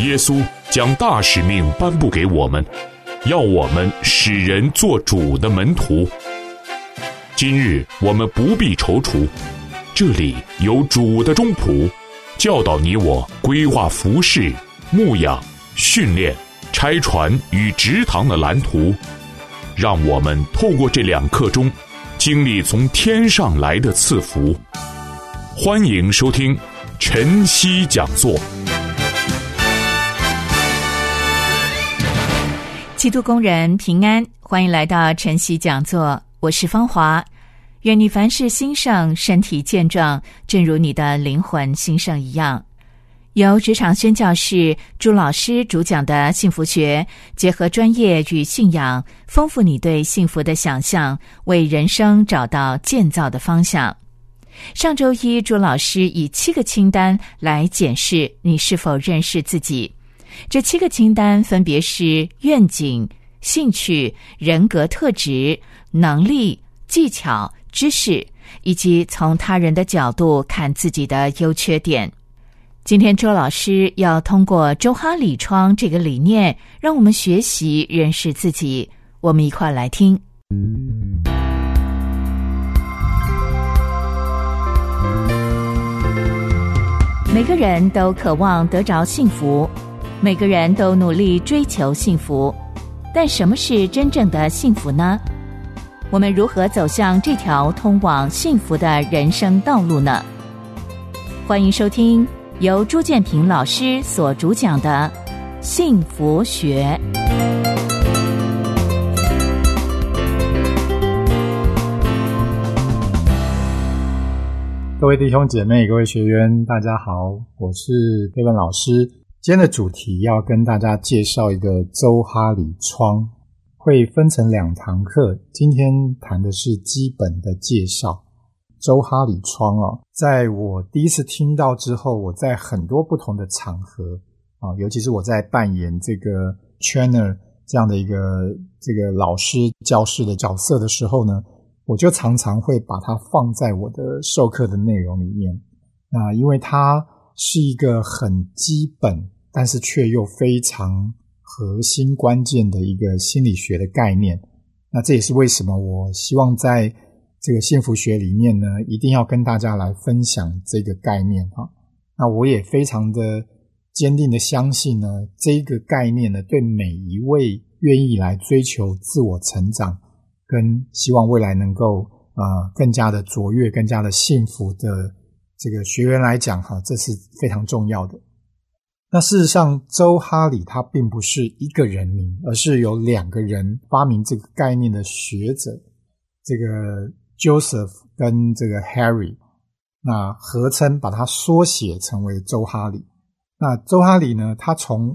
耶稣将大使命颁布给我们，要我们使人做主的门徒。今日我们不必踌躇，这里有主的中仆，教导你我规划服事、牧养、训练、拆船与植堂的蓝图，让我们透过这2课中经历从天上来的赐福。欢迎收听晨曦讲座。 基督工人平安，欢迎来到晨曦讲座，我是芳华。愿你凡事兴盛，身体健壮，正如你的灵魂兴盛一样。由职场宣教士朱老师主讲的幸福学，结合专业与信仰，丰富你对幸福的想象，为人生找到建造的方向。上周一，朱老师以7个清单来检视你是否认识自己。这7个清单分别是愿景、兴趣、人格特质、能力、技巧、知识，以及从他人的角度看自己的优缺点。今天周老师要通过周哈里窗这个理念，让我们学习认识自己。我们一块来听。每个人都渴望得着幸福，每个人都努力追求幸福，但什么是真正的幸福呢？我们如何走向这条通往幸福的人生道路呢？欢迎收听由朱建平老师所主讲的《幸福学》。 各位弟兄姐妹，各位学员，大家好，我是佩文老师。今天的主题要跟大家介绍一个周哈里窗，会分成2堂课。今天谈的是基本的介绍。周哈里窗在我第一次听到之后，我在很多不同的场合尤其是我在扮演这个 trainer 这样的一个这个老师教师的角色的时候呢，我就常常会把它放在我的授课的内容里面。那因为它是一个很基本，但是却又非常核心关键的一个心理学的概念。那这也是为什么我希望在这个幸福学里面呢，一定要跟大家来分享这个概念那我也非常的坚定的相信呢，这个概念呢，对每一位愿意来追求自我成长，跟希望未来能够更加的卓越，更加的幸福的这个学员来讲这是非常重要的。那事实上，周哈里他并不是一个人名，而是有2个人发明这个概念的学者，这个 Joseph 跟这个 Harry， 那合称把它缩写成为周哈里。那周哈里呢，他从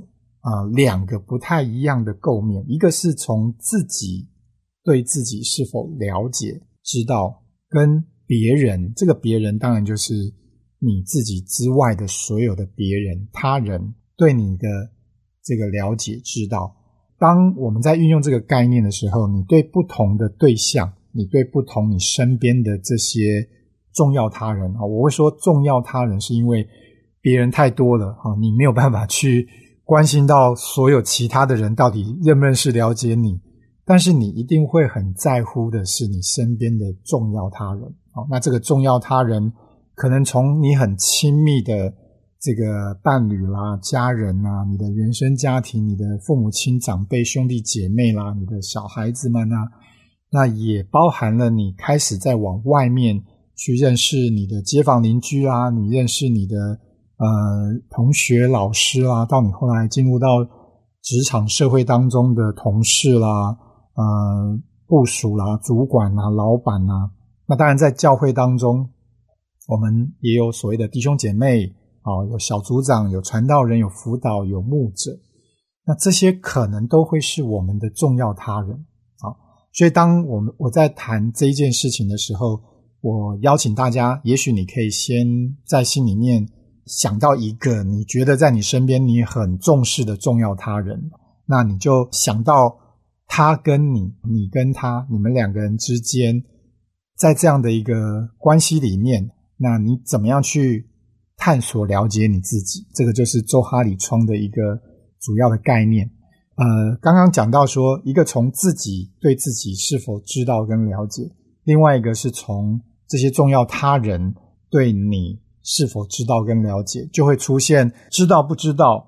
2个不太一样的构面，一个是从自己对自己是否了解知道，跟别人，这个别人当然就是你自己之外的所有的别人他人对你的这个了解知道。当我们在运用这个概念的时候，你对不同的对象，你对不同你身边的这些重要他人我会说重要他人是因为别人太多了你没有办法去关心到所有其他的人到底认不认识了解你，但是你一定会很在乎的是你身边的重要他人那这个重要他人可能从你很亲密的这个伴侣啦、家人啦、你的原生家庭、你的父母亲长辈、兄弟姐妹啦、你的小孩子们那也包含了你开始在往外面去认识你的街坊邻居啦，你认识你的同学老师啦，到你后来进入到职场社会当中的同事啦、部属啦、主管啦、老板啦。那当然在教会当中我们也有所谓的弟兄姐妹有小组长，有传道人，有辅导，有牧者，那这些可能都会是我们的重要他人所以当我在谈这一件事情的时候，我邀请大家，也许你可以先在心里面想到一个你觉得在你身边你很重视的重要他人，那你就想到他跟你跟他，你们2个人之间在这样的一个关系里面，那你怎么样去探索了解你自己，这个就是周哈里窗的一个主要的概念。刚刚讲到说，一个从自己对自己是否知道跟了解，另外一个是从这些重要他人对你是否知道跟了解，就会出现知道不知道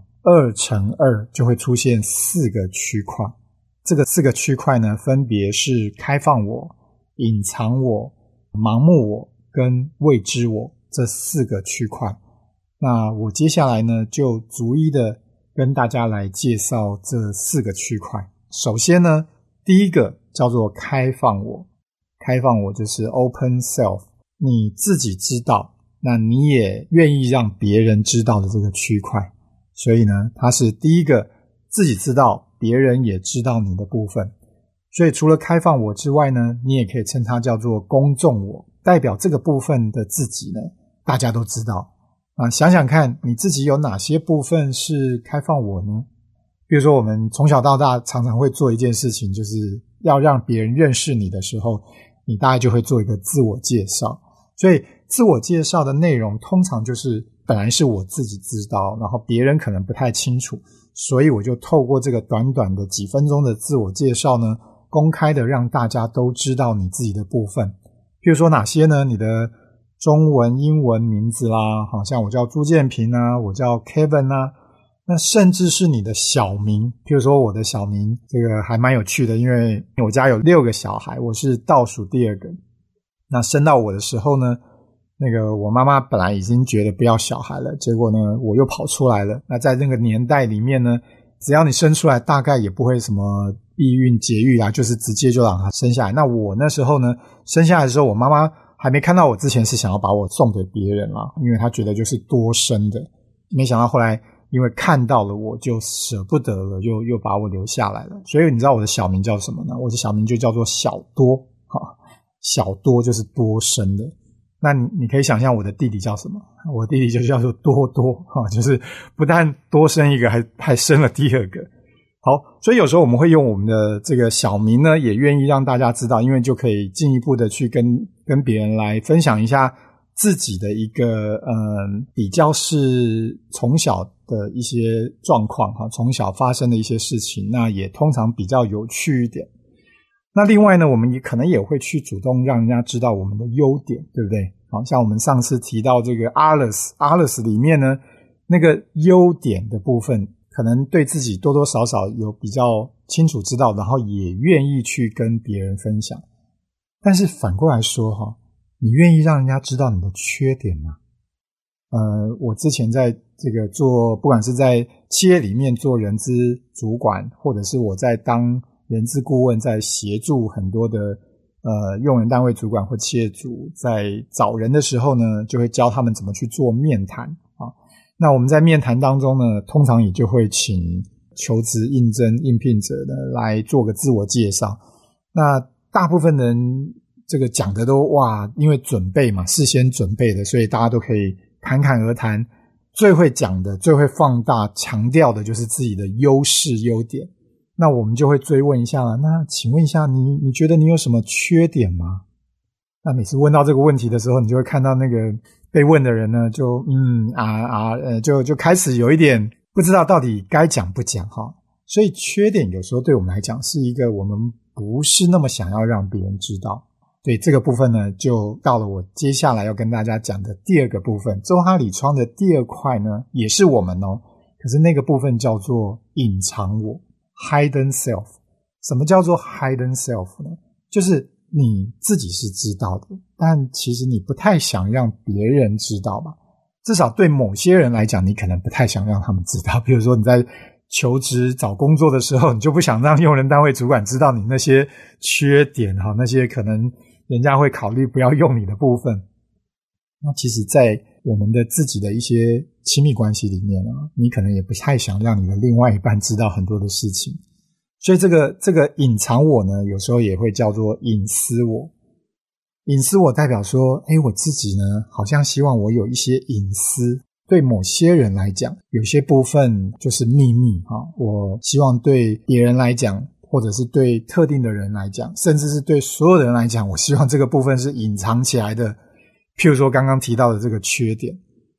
2乘2就会出现4个区块。这个4个区块呢，分别是开放我、隐藏我、盲目我跟未知我这4个区块。那我接下来呢，就逐一的跟大家来介绍这4个区块。首先呢，第一个叫做开放我。开放我就是 open self， 你自己知道，那你也愿意让别人知道的这个区块。所以呢，它是第一个自己知道，别人也知道你的部分。所以除了开放我之外呢，你也可以称它叫做公众我，代表这个部分的自己呢，大家都知道。想想看，你自己有哪些部分是开放我呢？比如说我们从小到大常常会做一件事情，就是要让别人认识你的时候，你大概就会做一个自我介绍。所以自我介绍的内容通常就是本来是我自己知道，然后别人可能不太清楚，所以我就透过这个短短的几分钟的自我介绍呢，公开的让大家都知道你自己的部分。譬如说哪些呢？你的中文、英文名字啦，好像我叫朱建平啊，我叫 Kevin 啊，那甚至是你的小名。譬如说我的小名，这个还蛮有趣的，因为我家有6个小孩，我是倒数第2个。那生到我的时候呢，那个我妈妈本来已经觉得不要小孩了，结果呢我又跑出来了。那在那个年代里面呢，只要你生出来，大概也不会什么避孕节育啊，就是直接就让他生下来。那我那时候呢，生下来的时候，我妈妈还没看到我之前是想要把我送给别人啦，因为她觉得就是多生的。没想到后来因为看到了我就舍不得了，又把我留下来了。所以你知道我的小名叫什么呢？我的小名就叫做小多，小多就是多生的。那你可以想象我的弟弟叫什么？我弟弟就叫做多多，就是不但多生一个，还生了第2个。好，所以有时候我们会用我们的这个小名呢，也愿意让大家知道，因为就可以进一步的去跟别人来分享一下自己的一个比较是从小的一些状况，从小发生的一些事情，那也通常比较有趣一点。那另外呢，我们也可能也会去主动让人家知道我们的优点，对不对？好像我们上次提到这个 Alice 里面呢，那个优点的部分可能对自己多多少少有比较清楚知道，然后也愿意去跟别人分享。但是反过来说你愿意让人家知道你的缺点吗？我之前在这个做，不管是在企业里面做人资主管，或者是我在当人资顾问，在协助很多的用人单位主管或企业主在找人的时候呢，就会教他们怎么去做面谈啊。那我们在面谈当中呢，通常也就会请求职应聘者呢来做个自我介绍。那大部分人这个讲的都因为准备嘛，事先准备的，所以大家都可以侃侃而谈。最会讲的，最会放大强调的就是自己的优势优点。那我们就会追问一下了，那请问一下你觉得你有什么缺点吗？那每次问到这个问题的时候，你就会看到那个被问的人呢就就开始有一点不知道到底该讲不讲哈。所以缺点有时候对我们来讲是一个我们不是那么想要让别人知道。对，这个部分呢，就到了我接下来要跟大家讲的第2个部分。周哈里窗的第2块呢，也是我们可是那个部分叫做隐藏我 hidden self。 什么叫做 hidden self 呢？就是你自己是知道的，但其实你不太想让别人知道吧。至少对某些人来讲，你可能不太想让他们知道。比如说你在求职找工作的时候，你就不想让用人单位主管知道你那些缺点那些可能人家会考虑不要用你的部分。那其实在我们的自己的一些亲密关系里面你可能也不太想让你的另外一半知道很多的事情。所以这个隐藏我呢，有时候也会叫做隐私我。隐私我代表说我自己呢好像希望我有一些隐私，对某些人来讲有些部分就是秘密我希望对别人来讲，或者是对特定的人来讲，甚至是对所有的人来讲，我希望这个部分是隐藏起来的。譬如说刚刚提到的这个缺点，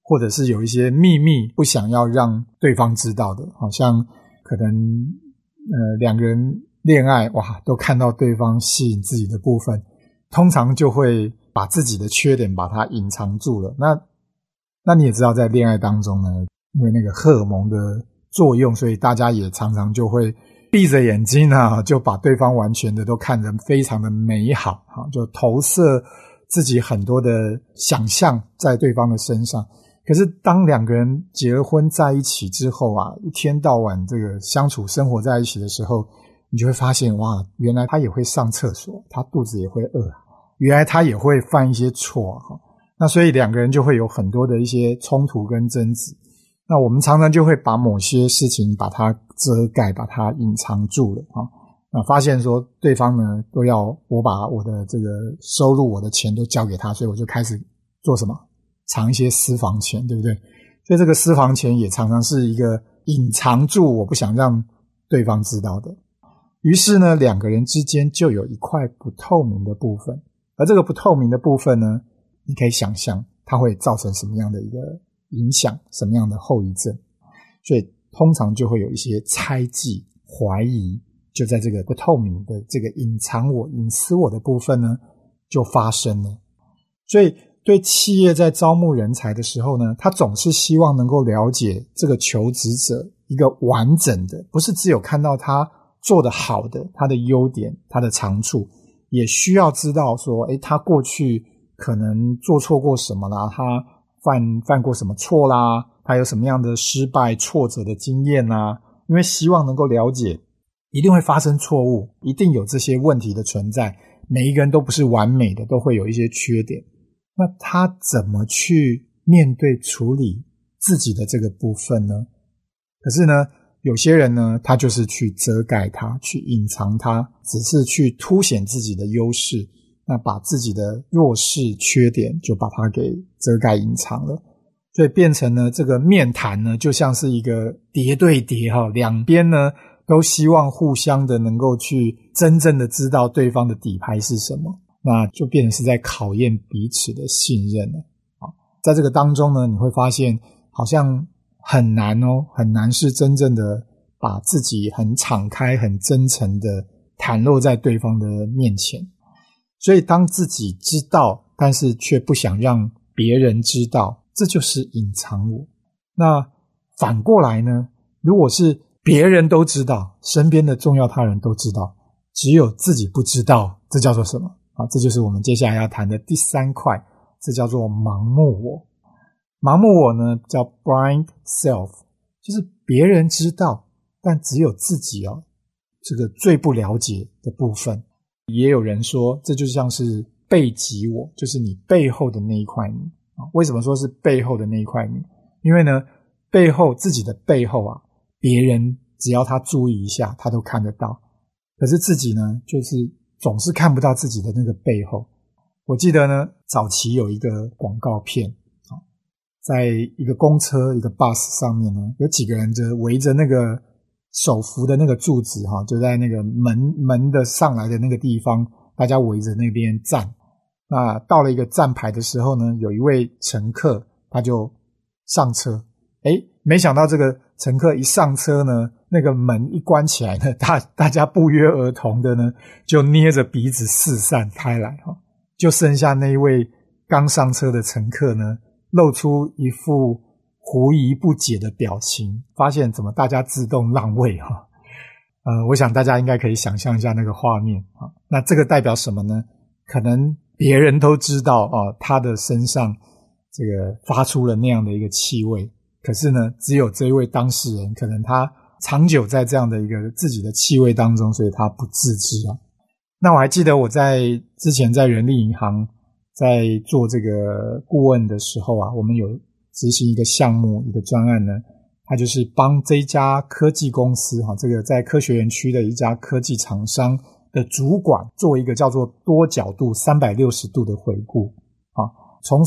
或者是有一些秘密不想要让对方知道的，好像可能两个人恋爱哇，都看到对方吸引自己的部分，通常就会把自己的缺点把它隐藏住了。那你也知道，在恋爱当中呢，因为那个荷尔蒙的作用，所以大家也常常就会闭着眼睛啊，就把对方完全的都看得非常的美好，就投射自己很多的想象在对方的身上。可是当两个人结了婚在一起之后啊，一天到晚这个相处生活在一起的时候，你就会发现哇，原来他也会上厕所，他肚子也会饿，原来他也会犯一些错。那所以两个人就会有很多的一些冲突跟争执。那我们常常就会把某些事情把它遮盖，把它隐藏住了那发现说对方呢都要我把我的这个收入我的钱都交给他，所以我就开始做什么？藏一些私房钱，对不对？所以这个私房钱也常常是一个隐藏住我不想让对方知道的。于是呢，两个人之间就有一块不透明的部分，而这个不透明的部分呢，你可以想象它会造成什么样的一个影响，什么样的后遗症。所以通常就会有一些猜忌、怀疑，就在这个不透明的这个隐藏我、隐私我的部分呢，就发生了。所以对企业在招募人才的时候呢，他总是希望能够了解这个求职者一个完整的，不是只有看到他做得好的，他的优点，他的长处，也需要知道说他过去可能做错过什么啦，他犯过什么错啦，他有什么样的失败挫折的经验啦，因为希望能够了解一定会发生错误，一定有这些问题的存在，每一个人都不是完美的，都会有一些缺点。那他怎么去面对处理自己的这个部分呢？可是呢，有些人呢，他就是去遮盖它，去隐藏它，只是去凸显自己的优势，那把自己的弱势缺点就把它给遮盖隐藏了。所以变成呢，这个面谈呢，就像是一个叠对叠两边呢都希望互相的能够去真正的知道对方的底牌是什么，那就变成是在考验彼此的信任了。在这个当中呢，你会发现好像很难很难是真正的把自己很敞开很真诚的袒露在对方的面前。所以当自己知道但是却不想让别人知道，这就是隐藏我。那反过来呢，如果是别人都知道，身边的重要他人都知道，只有自己不知道，这叫做什么？这就是我们接下来要谈的第三块，这叫做盲目我。盲目我呢叫 blind self， 就是别人知道但只有自己这个最不了解的部分。也有人说这就像是背脊我，就是你背后的那一块你。为什么说是背后的那一块你？因为呢，背后自己的背后别人只要他注意一下他都看得到，可是自己呢就是总是看不到自己的那个背后。我记得呢，早期有一个广告片，在一个公车一个 bus 上面呢，有几个人就围着那个手扶的那个柱子就在那个门的上来的那个地方，大家围着那边站。那到了一个站牌的时候呢，有一位乘客他就上车，没想到这个乘客一上车呢，那个门一关起来呢，大家不约而同的呢就捏着鼻子四散开来，就剩下那一位刚上车的乘客呢露出一副狐疑不解的表情，发现怎么大家自动让位我想大家应该可以想象一下那个画面那这个代表什么呢？可能别人都知道他的身上这个发出了那样的一个气味，可是呢只有这一位当事人可能他长久在这样的一个自己的气味当中，所以他不自知那我还记得我之前在人力银行在做这个顾问的时候我们有执行一个项目一个专案呢，它就是帮这一家科技公司这个在科学园区的一家科技厂商的主管做一个叫做多角度360度的回顾从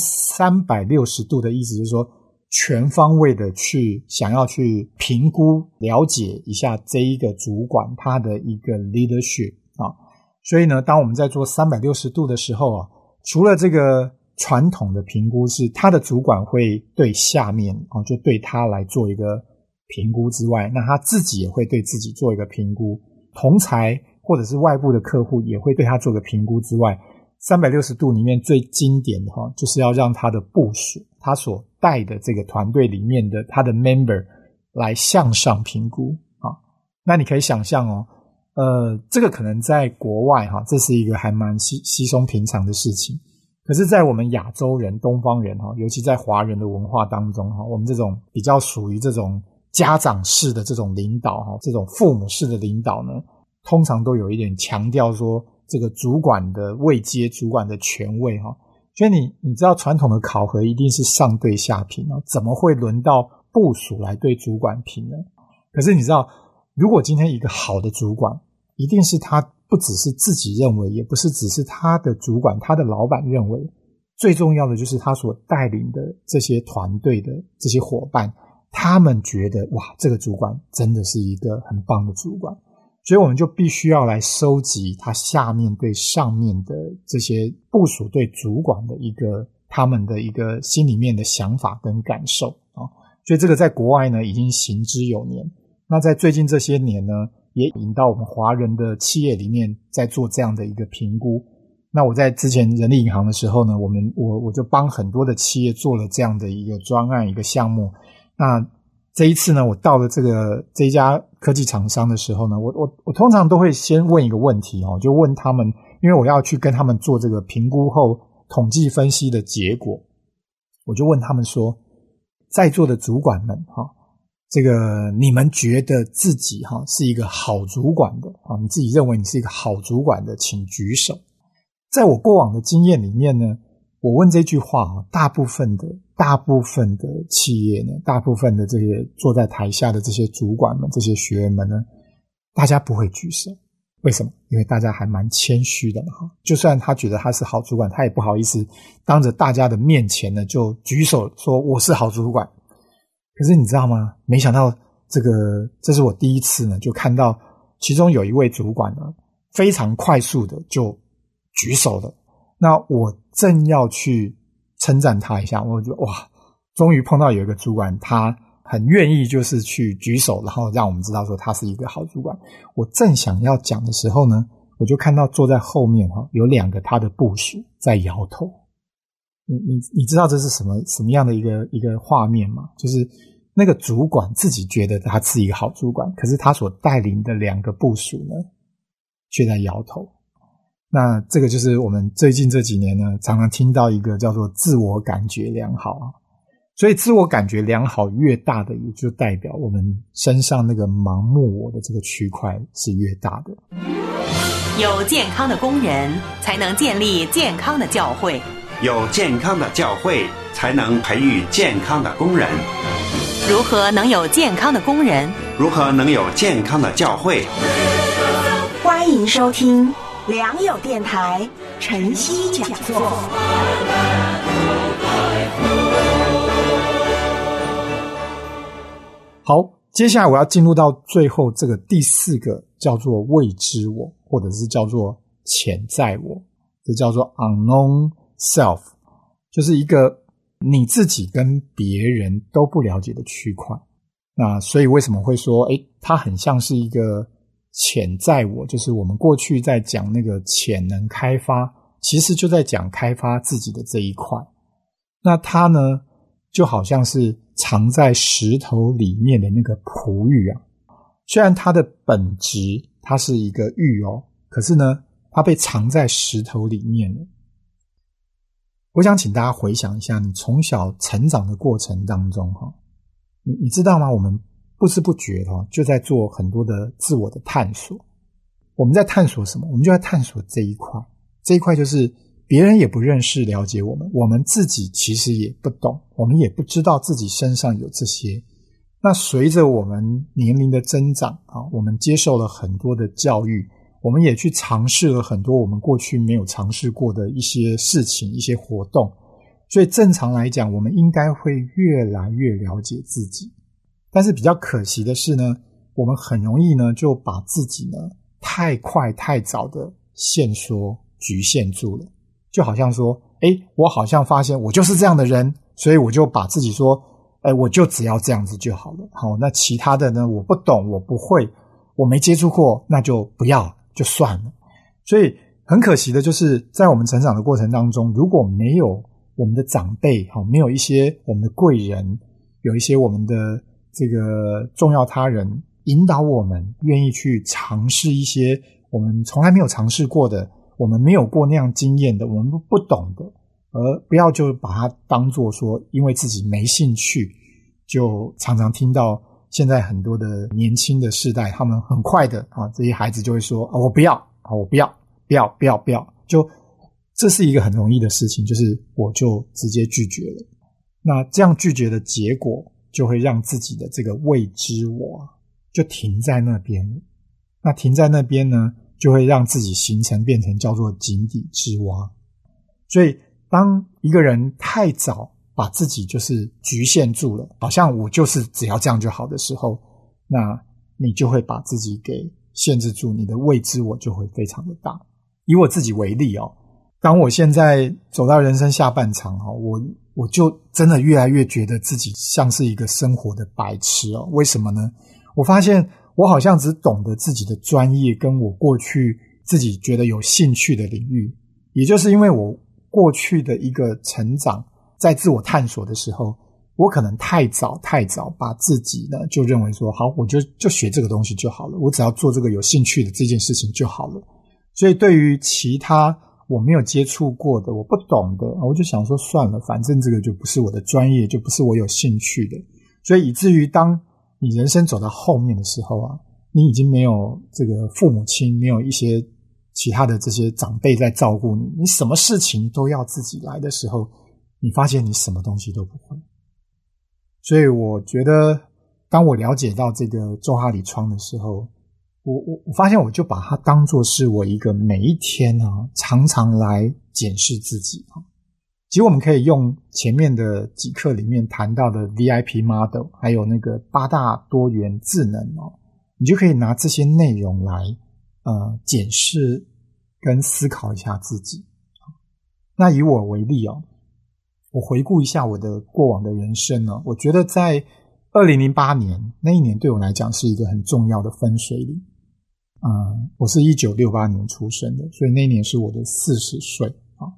360度的意思就是说全方位的想要去评估了解一下这一个主管他的一个 leadership所以呢当我们在做360度的时候除了这个传统的评估是他的主管会对下面就对他来做一个评估之外，那他自己也会对自己做一个评估，同侪或者是外部的客户也会对他做个评估之外，360度里面最经典的就是要让他的部属，他所带的这个团队里面的他的 member 来向上评估那你可以想象这个可能在国外这是一个还蛮稀松平常的事情，可是在我们亚洲人东方人尤其在华人的文化当中我们这种比较属于这种家长式的这种领导这种父母式的领导呢，通常都有一点强调说这个主管的位阶主管的权位所以你知道传统的考核一定是上对下评怎么会轮到部属来对主管评呢？可是你知道如果今天一个好的主管一定是他不只是自己认为，也不是只是他的主管他的老板认为，最重要的就是他所带领的这些团队的这些伙伴，他们觉得哇这个主管真的是一个很棒的主管，所以我们就必须要来收集他下面对上面的这些部属对主管的一个他们的一个心里面的想法跟感受所以这个在国外呢已经行之有年，那在最近这些年呢也引到我们华人的企业里面在做这样的一个评估。那我在之前人力银行的时候呢，我就帮很多的企业做了这样的一个专案一个项目。那这一次呢，我到了这一家科技厂商的时候呢，我通常都会先问一个问题就问他们，因为我要去跟他们做这个评估后统计分析的结果，我就问他们说，在座的主管们这个你们觉得自己是一个好主管的你自己认为你是一个好主管的请举手。在我过往的经验里面呢，我问这句话大部分的企业呢，大部分的这些坐在台下的这些主管们这些学员们呢，大家不会举手。为什么？因为大家还蛮谦虚的就算他觉得他是好主管，他也不好意思当着大家的面前呢就举手说我是好主管。可是你知道吗？没想到这是我第一次呢，就看到其中有一位主管呢，非常快速的就举手了。那我正要去称赞他一下，我就哇，终于碰到有一个主管，他很愿意就是去举手，然后让我们知道说他是一个好主管。我正想要讲的时候呢，我就看到坐在后面有两个他的部属在摇头。你知道这是什么样的一个画面吗？就是那个主管自己觉得他是一个好主管，可是他所带领的两个部属呢却在摇头。那这个就是我们最近这几年呢常常听到一个叫做自我感觉良好所以自我感觉良好越大的，也就代表我们身上那个盲目我的这个区块是越大的。 有健康的工人才能建立健康的教会， 有健康的教会才能培育健康的工人。 如何能有健康的工人？ 如何能有健康的教会？ 欢迎收听良友电台晨曦讲座。 好，接下来我要进入到最后这个第四个叫做未知我，或者是叫做潜在我，这叫做 unknown self， 就是一个你自己跟别人都不了解的区块。那所以为什么会说它很像是一个潜在我，就是我们过去在讲那个潜能开发，其实就在讲开发自己的这一块。那它呢就好像是藏在石头里面的那个璞玉虽然它的本质它是一个玉可是呢它被藏在石头里面了。我想请大家回想一下你从小成长的过程当中你知道吗？我们不知不觉就在做很多的自我的探索。我们在探索什么？我们就在探索这一块。这一块就是别人也不认识了解我们，我们自己其实也不懂，我们也不知道自己身上有这些。那随着我们年龄的增长我们接受了很多的教育，我们也去尝试了很多我们过去没有尝试过的一些事情一些活动，所以正常来讲我们应该会越来越了解自己。但是比较可惜的是呢，我们很容易呢就把自己呢太快太早的限缩局限住了。就好像说我好像发现我就是这样的人，所以我就把自己说我就只要这样子就好了。好，那其他的呢，我不懂，我不会，我没接触过，那就不要，就算了。所以很可惜的就是在我们成长的过程当中，如果没有我们的长辈，没有一些我们的贵人，有一些我们的这个重要他人引导我们，愿意去尝试一些我们从来没有尝试过的，我们没有过那样经验的，我们不懂的，而不要就把它当作说因为自己没兴趣。就常常听到现在很多的年轻的世代，他们很快的这些孩子就会说我不要，我不要，就这是一个很容易的事情，就是我就直接拒绝了。那这样拒绝的结果就会让自己的这个未知我就停在那边了。那停在那边呢，就会让自己变成叫做井底之蛙。所以当一个人太早把自己就是局限住了，好像我就是只要这样就好的时候，那你就会把自己给限制住，你的未知我就会非常的大。以我自己为例当我现在走到人生下半场我就真的越来越觉得自己像是一个生活的白痴为什么呢？我发现我好像只懂得自己的专业跟我过去自己觉得有兴趣的领域，也就是因为我过去的一个成长，在自我探索的时候，我可能太早把自己呢就认为说好，我就学这个东西就好了，我只要做这个有兴趣的这件事情就好了。所以对于其他我没有接触过的，我不懂的，我就想说算了，反正这个就不是我的专业，就不是我有兴趣的。所以以至于当你人生走到后面的时候你已经没有这个父母亲，没有一些其他的这些长辈在照顾你，你什么事情都要自己来的时候，你发现你什么东西都不会。所以我觉得当我了解到这个周哈里窗的时候，我发现我就把它当作是我一个每一天常常来检视自己其实我们可以用前面的几课里面谈到的 VIP model 还有那个8大多元智能你就可以拿这些内容来检视跟思考一下自己。那以我为例我回顾一下我的过往的人生我觉得在2008年那一年对我来讲是一个很重要的分水岭。我是1968年出生的，所以那一年是我的40岁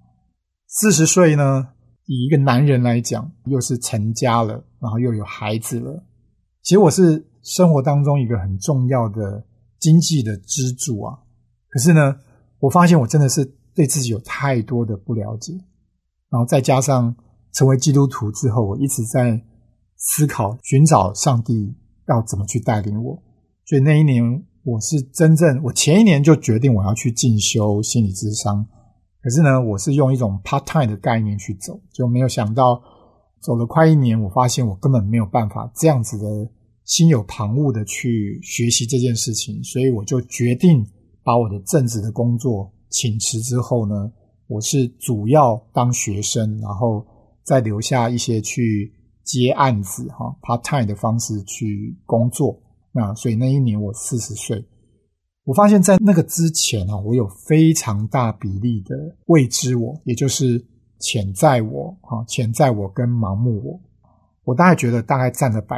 40岁呢，以一个男人来讲，又是成家了，然后又有孩子了。其实我是生活当中一个很重要的经济的支柱可是呢，我发现我真的是对自己有太多的不了解，然后再加上成为基督徒之后，我一直在思考寻找上帝要怎么去带领我。所以那一年我前一年就决定我要去进修心理咨商，可是呢我是用一种 part time 的概念去走，就没有想到走了快1年，我发现我根本没有办法这样子的心有旁骛的去学习这件事情，所以我就决定把我的正职的工作请辞之后呢，我是主要当学生，然后再留下一些去接案子part time 的方式去工作。那所以那一年我40岁，我发现在那个之前我有非常大比例的未知我，也就是潜在我跟盲目我大概觉得大概占了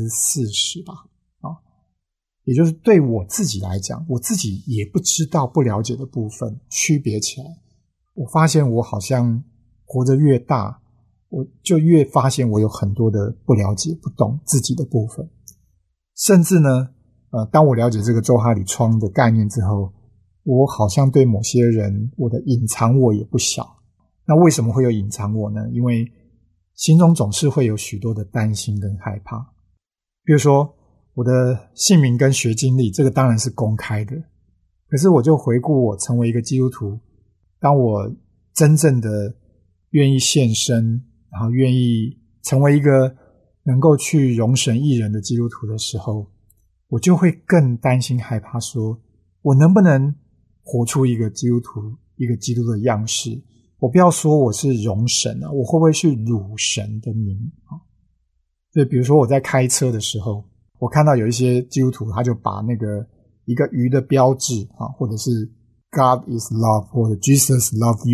40% 吧也就是对我自己来讲，我自己也不知道不了解的部分区别起来，我发现我好像活得越大，我就越发现我有很多的不了解不懂自己的部分。甚至呢当我了解这个周哈里窗的概念之后，我好像对某些人我的隐藏我也不小。那为什么会有隐藏我呢？因为心中总是会有许多的担心跟害怕。比如说我的姓名跟学经历，这个当然是公开的，可是我就回顾我成为一个基督徒，当我真正的愿意献身，然后愿意成为一个能够去容神益人的基督徒的时候，我就会更担心害怕说我能不能活出一个基督徒一个基督的样式。我不要说我是容神我会不会去辱神的名所以比如说我在开车的时候，我看到有一些基督徒他就把那个一个鱼的标志或者是 God is love 或者 Jesus love you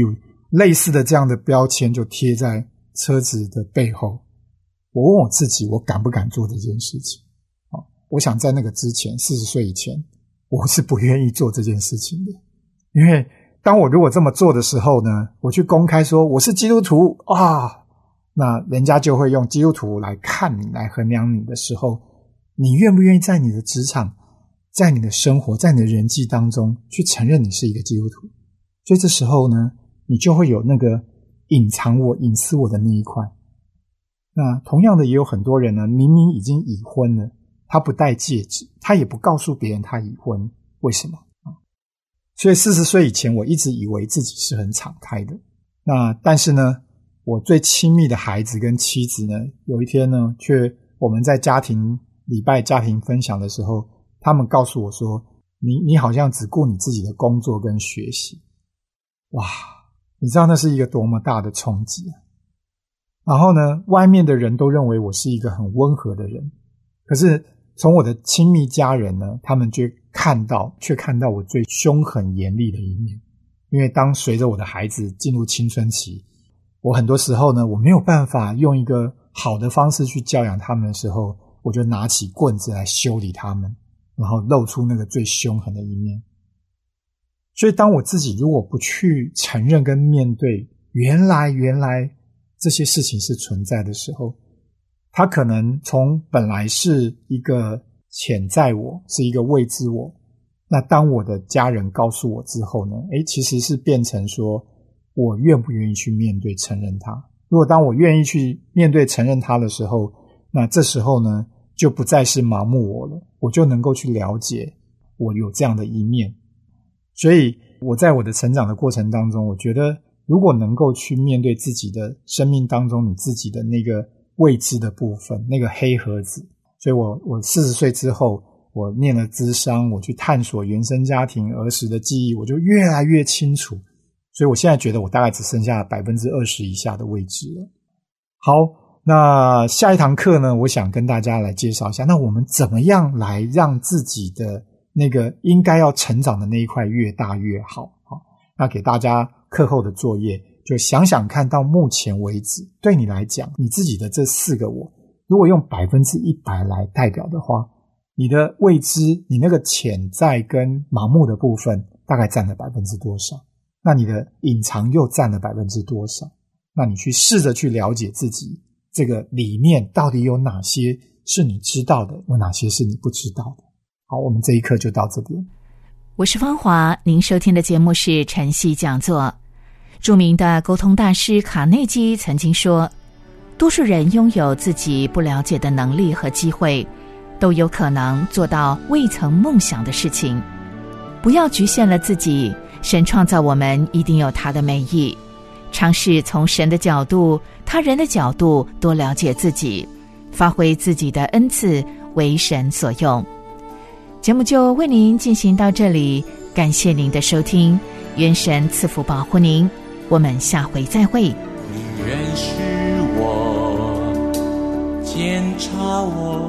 类似的这样的标签就贴在车子的背后。我问我自己，我敢不敢做这件事情？我想在那个之前，40岁以前，我是不愿意做这件事情的。因为当我如果这么做的时候呢，我去公开说我是基督徒啊，那人家就会用基督徒来看你，来衡量你的时候，你愿不愿意在你的职场，在你的生活，在你的人际当中去承认你是一个基督徒？所以这时候呢，你就会有那个隐藏我、隐私我的那一块。那同样的也有很多人呢，明明已经已婚了，他不戴戒指，他也不告诉别人他已婚，为什么？所以40岁以前我一直以为自己是很敞开的。那但是呢，我最亲密的孩子跟妻子呢，有一天呢，我们在礼拜家庭分享的时候，他们告诉我说，你好像只顾你自己的工作跟学习。哇，你知道那是一个多么大的冲击啊！然后呢，外面的人都认为我是一个很温和的人，可是从我的亲密家人呢，他们却看到我最凶狠严厉的一面。因为当随着我的孩子进入青春期，我很多时候呢，我没有办法用一个好的方式去教养他们的时候，我就拿起棍子来修理他们，然后露出那个最凶狠的一面。所以当我自己如果不去承认跟面对原来这些事情是存在的时候，它可能从本来是一个潜在我，是一个未知我，那当我的家人告诉我之后呢，其实是变成说我愿不愿意去面对承认它。如果当我愿意去面对承认它的时候，那这时候呢就不再是盲目我了，我就能够去了解我有这样的一面。所以我在我的成长的过程当中，我觉得如果能够去面对自己的生命当中你自己的那个未知的部分，那个黑盒子。所以我40岁之后，我念了諮商，我去探索原生家庭儿时的记忆，我就越来越清楚。所以我现在觉得我大概只剩下 20% 以下的位置了。好，那下一堂课呢，我想跟大家来介绍一下，那我们怎么样来让自己的那个应该要成长的那一块越大越好。那给大家课后的作业，就想想看到目前为止，对你来讲，你自己的这4个我，如果用 100% 来代表的话，你的未知，你那个潜在跟盲目的部分大概占了多少？那你的隐藏又占了多少？那你去试着去了解自己这个里面到底有哪些是你知道的，有哪些是你不知道的。好，我们这一课就到这边。 我是芳华，您收听的节目是晨曦讲座。著名的沟通大师卡内基曾经说，多数人拥有自己不了解的能力和机会，都有可能做到未曾梦想的事情。不要局限了自己，神创造我们一定有他的美意。尝试从神的角度、他人的角度多了解自己，发挥自己的恩赐，为神所用。节目就为您进行到这里，感谢您的收听，愿神赐福保护您，我们下回再会。 你认识我，检查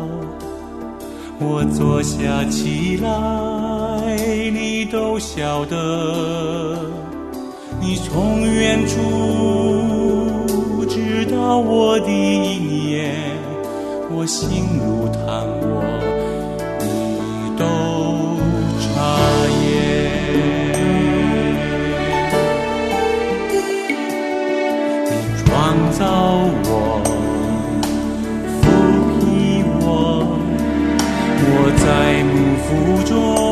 我坐下起来，你都晓得。你从远处知道我的一念，我心如炭火，你都察言。你创造我，抚庇我，我在幕腹中